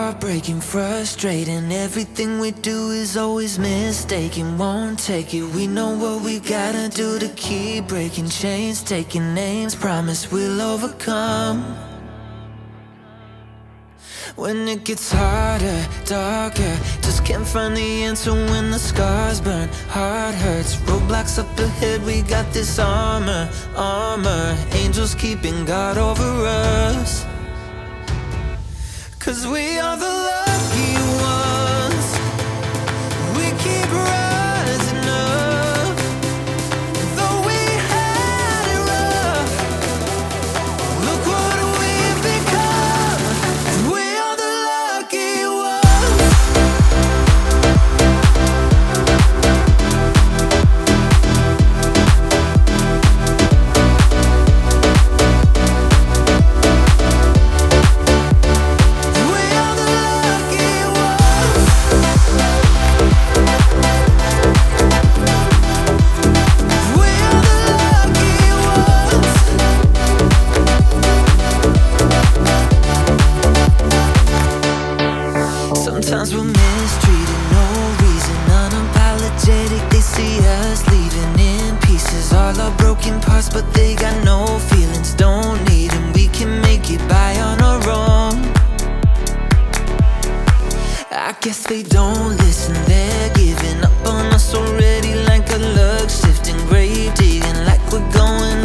heartbreaking, frustrating. Everything we do is always mistaken. Won't take it. We know what we gotta do to keep breaking chains, taking names. Promise we'll overcome. When it gets harder, darker, just can't find the answer when the scars burn. Heart hurts, roadblocks up ahead. We got this armor, angels keeping guard over us. 'Cause we are the lucky ones. We keep rising up. Though we had it rough, look what we've become. We are the lucky ones. We are the lucky ones. We are the lucky ones. Sometimes we're mistreated, no reason, unapologetic. They see us leaving in pieces, all our broken parts, but they got no feelings, don't need 'em. We can make it by on our own. I guess they don't listen, they're giving up on us already, like a luck shifting, grave digging, like we're going